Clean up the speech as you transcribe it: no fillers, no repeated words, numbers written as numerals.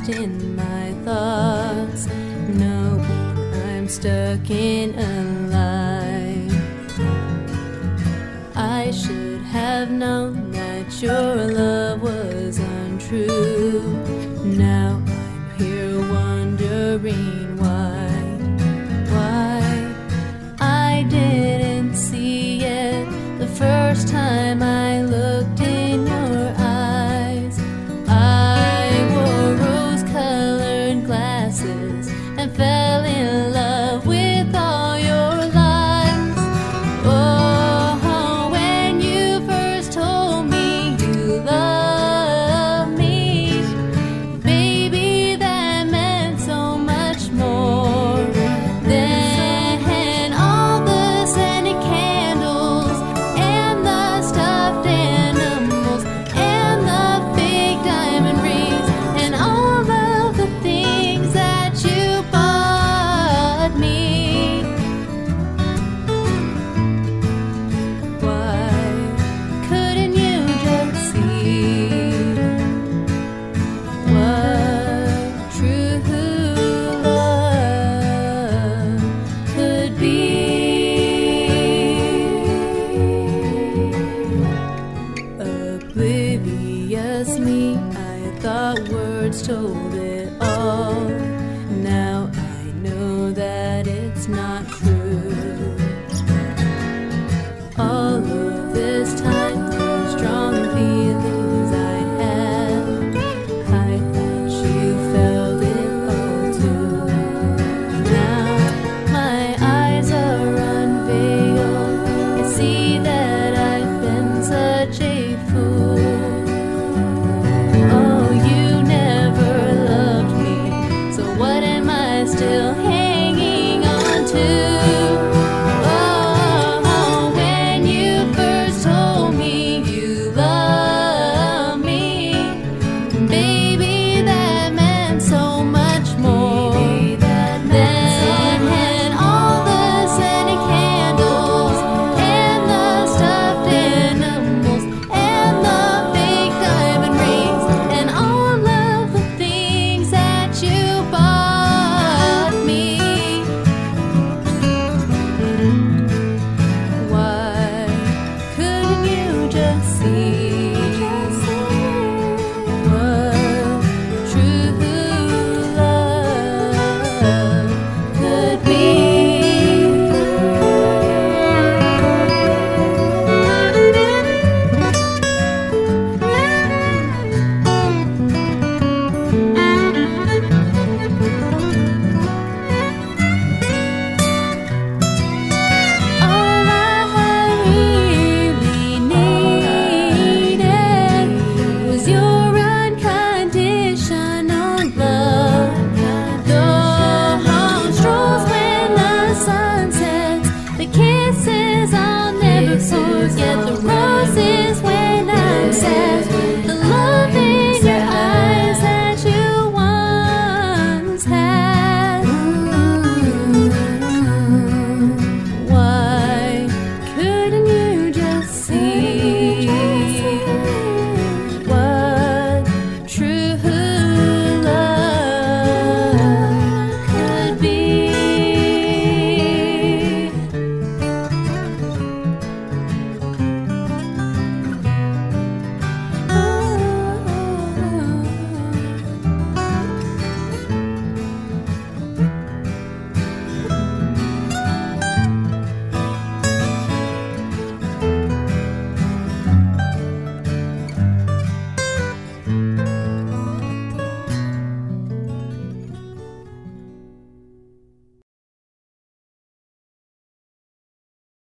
lost in my thoughts, knowing I'm stuck in a lie. I should have known that your love was untrue. Now I'm here wondering why I didn't see it the first time I looked in your eyes. I wore rose-colored glasses and fell in love with all your lies. Oh, when you first told me you loved me, baby, that meant so much more than all the scented candles and the stuffed animals and the big diamond rings and all of the things that you bought me. Why couldn't you just see what true love could be? Oblivious me, I thought words told it all. Now I know that it's not true. All of this time, the strong feelings I had, I thought you felt it all too. Now my eyes are unveiled, I see that I've been such a fool. Oh, you never loved me, so what am I still here